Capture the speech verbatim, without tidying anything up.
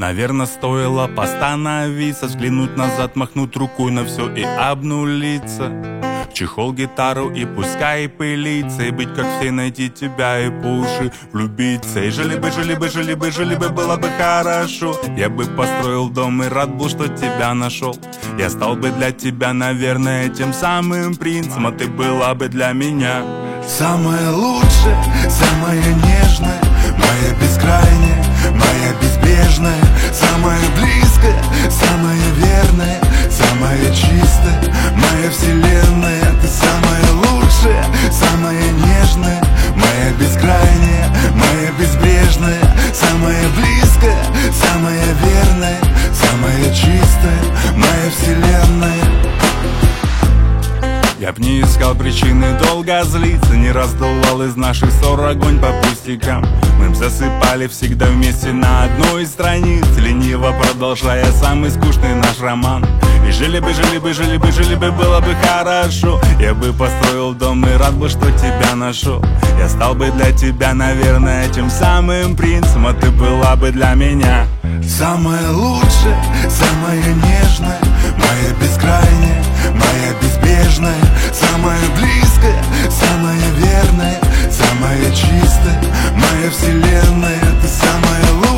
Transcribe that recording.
Наверное, стоило постановиться, взглянуть назад, махнуть рукой на все и обнулиться. В чехол гитару и пускай пылится, и быть как все, найти тебя и по уши влюбиться. И жили бы, жили бы, жили бы, жили бы, было бы хорошо. Я бы построил дом и рад был, что тебя нашел. Я стал бы для тебя, наверное, тем самым принцем, а ты была бы для меня самая лучшая, самая нежная, моя бескрайняя, моя безбрежная, самая близкая, самая верная, самая чистая, моя вселенная. Ты самая лучшая, самая нежная, моя бескрайняя, моя безбрежная, самая близкая, самая верная, самая чистая, моя вселенная. Я б не искал причины долго злиться, не раздувал из наших ссор огонь по пустякам. Мы б засыпали всегда вместе на одной странице, лениво продолжая самый скучный наш роман. И жили бы, жили бы, жили бы, жили бы, было бы хорошо. Я бы построил дом и рад бы, что тебя нашел. Я стал бы для тебя, наверное, тем самым принцем, а ты была бы для меня самая лучшая, самая нежная, моя бескрайняя, моя безбрежная, самая близкая, самая верная, самая чистая, моя вселенная. Ты самая лучшая.